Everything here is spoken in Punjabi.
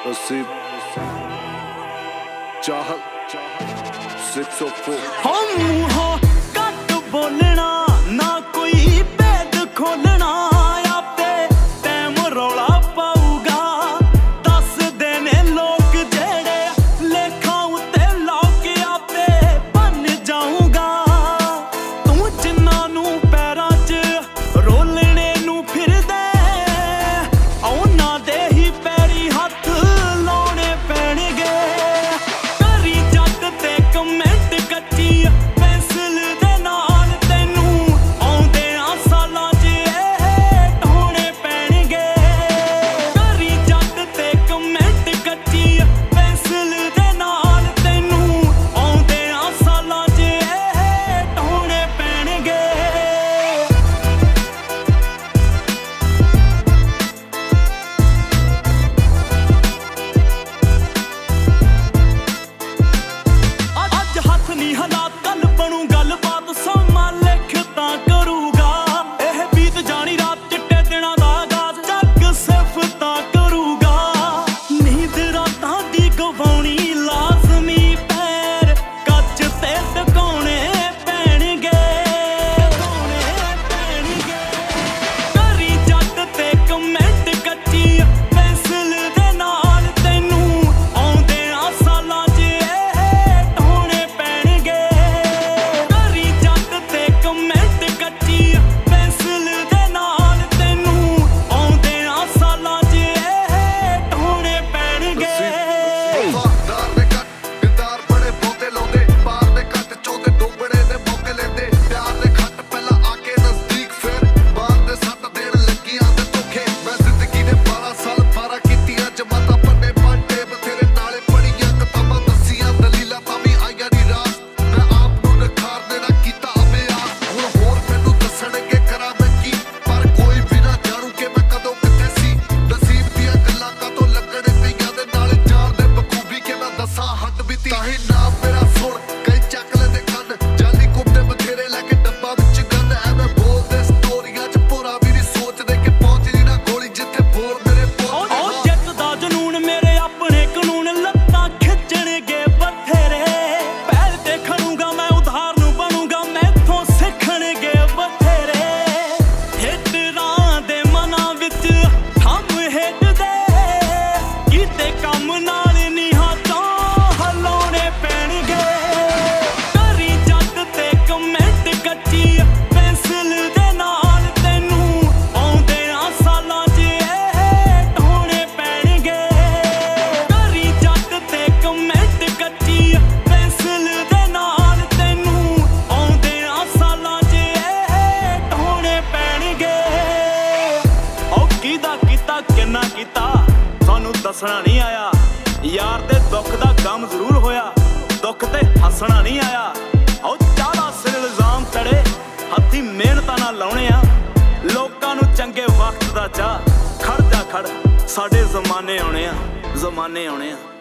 नसीब चाहत 604 हम हो कट बोलना ना कोई भेद खोलना आपे टैम रौला पाऊगा दस देने लोग जेड़े लेखा उत्ते लौक आपे बन जाऊंगा तू जिन्ना नू पैरां च रोलने नू फिर दे औना दे ही पैरी हथ लाने पैणगे करी जट ते कमेंट कच्ची पेंसिल दे नाल तैनू आउंदे सालां च ढोने पैणगे करी जट ते कमेंट कच्ची पेंसिल दे नाल तैनू आउंदे सालां च ढोने पैणगे ਅੱਜ ਹੱਥ ਨਹੀਂ ਹਾਲਾਤ ਕੱਲ ਬਣੂ ਗੱਲਬਾਤ ਸਮਾਂ ਲਿਖਤਾ ਕਰੂਗਾ ਇਹ ਬੀਤ ਜਾਣੀ ਰਾਤ ਚਿੱਟੇ ਦਿਨਾਂ ਦਾ ਆਗਾਜ਼ ਜੱਗ ਸਿਫਤਾਂ ਕਰੂਗਾ ਨੀਂਦ ਰਾਤਾਂ ਦੀ ਗਵਾਉਣੀ ਲਾਜ਼ਮੀ ਪੈਰ ਕੱਚ ਤੇ ਟਿਕਾਉਣੇ ਪੈਣਗੇ ਕਰੀ ਜੱਟ ਤੇ ਕਮੈਂਟ ਕੱਚੀ ਪੈਂਸਿਲ ਦੇ ਨਾਲ ਤੈਨੂੰ ਆਉਂਦੇ ਸਾਲਾਂ 'ਚ ਢੋਣੇ ਪੈਣਗੇ ਕਰੀ ਜੱਟ ਤੇ ਕਮੈਂਟ ਕੱਚੀ ਪੈਂਸਿਲ ਦੇ ਨਾਲ ਤੈਨੂੰ ਆਉਂਦੇ ਸਾਲਾਂ 'ਚ ਢੋਣੇ ਪੈਣਗੇ दार दे कट दिलदार बड़े बहुते लाउंदे पार दे कट चौथे डोबड़े दे मौके लेंदे प्यार दे खट पहला आके नजदीक फिर बार दे सट देण लगियां दे धोखे मैं जिंदगी दे 12 साल पारा कीतियां जमाता पन्ने पाटे बथेरे नाले पढ़ियां किताबां दसियां दलीलां तां भी आईयां नी रास मैं आप नूं नखार देना कीता अभ्यास हुण होर मैनूं दसणगे करा मैं की पर कोई भी ना जाणू कि मैं कदों कित्थे सी नसीब दीयां गल्लां कातों लगण पईयां दे नाल जान दे बखूबी कि मैं दसां हद बीती ताही नाम मेरा सुण कई ਚੱਕ ਲੈਂਦੇ ਕੰਨ ਜਾਲੀ ਕੁੱਤੇ ਬਥੇਰੇ ਲੈ ਕੇ ਡੱਬਾ ਵਿੱਚ ਗੰਨ ਐਵੇਂ ਬੋਲਦੇ ਸਟੋਰੀਆਂ 'ਚ ਭੋਰਾ ਵੀ ਨਹੀਂ ਸੋਚਦੇ ਕਿ ਪਹੁੰਚਦੀ ਨਾ ਗੋਲੀ ਜਿੱਥੇ ਬੋਲ ਮੇਰੇ ਪਹੁੰਚਦੇ ਉਹ ਜਿੱਤ ਦਾ ਜਨੂਨ ਮੇਰੇ ਆਪਣੇ ਕਾਨੂੰਨ ਲੱਤਾਂ ਖਿੱਚਣਗੇ ਬਥੇਰੇ ਪਹਿਲ ਤੇ ਖੜੂੰਗਾ ਮੈਂ ਉਧਾਰ ਨੂੰ ਬਣੂੰਗਾ ਮੈਥੋਂ ਸਿੱਖਣਗੇ ਬਥੇਰੇ ਹਿੱਟਰਾਂ ਦੇ ਮਨਾਂ ਵਿੱਚ ਥੰਮ ਹਿੱਟਦੇ ਕੀਤੇ ਕੰਮ ਨਾਲ ਨਹੀਂ ਹੱਥੋਂ ਹਲਾਉਣੇ ਪੈਣਗੇ ਕਰੀ ਜੱਟ ਤੇ ਕਮੈਂਟ ਕੱਚੀ ਪੈਂਸਿਲ ਦੇ ਨਾਲ ਤੈਨੂੰ ਆਉਂਦੇ ਸਾਲਾਂ 'ਚ ਢੋਣੇ ਪੈਣਗੇ ਕਰੀ ਜੱਟ ਤੇ ਕਮੈਂਟ ਕੱਚੀ ਪੈਂਸਿਲ ਦੇ ਨਾਲ ਤੈਨੂੰ ਆਉਂਦੇ ਸਾਲਾਂ 'ਚ ਢੋਣੇ ਪੈਣਗੇ ਉਹ ਕਿਹਦਾ ਕੀਤਾ ਕਿੰਨਾ ਕੀਤਾ ਤੁਹਾਨੂੰ ਦੱਸਣਾ ਨਹੀਂ ਆਇਆ ਯਾਰ ਦੇ ਦੁੱਖ ਦਾ ਗਮ ਜ਼ਰੂਰ ਹੋਇਆ ਦੁੱਖ ਤੇ ਹੱਸਣਾ ਨਹੀਂ ਆਇਆ ਉਹ ਚਾਹਦਾ ਸਿਰ ਇਲਜ਼ਾਮ ਚੜੇ ਹੱਥੀ ਮਿਹਨਤਾਂ ਨਾਲ ਲਾਉਣੇ ਆ ਲੋਕਾਂ ਨੂੰ ਚੰਗੇ ਵਕਤ ਦਾ ਚਾਹ ਖੜ ਜਾ ਖੜ ਸਾਡੇ ਜ਼ਮਾਨੇ ਆਉਣੇ ਆ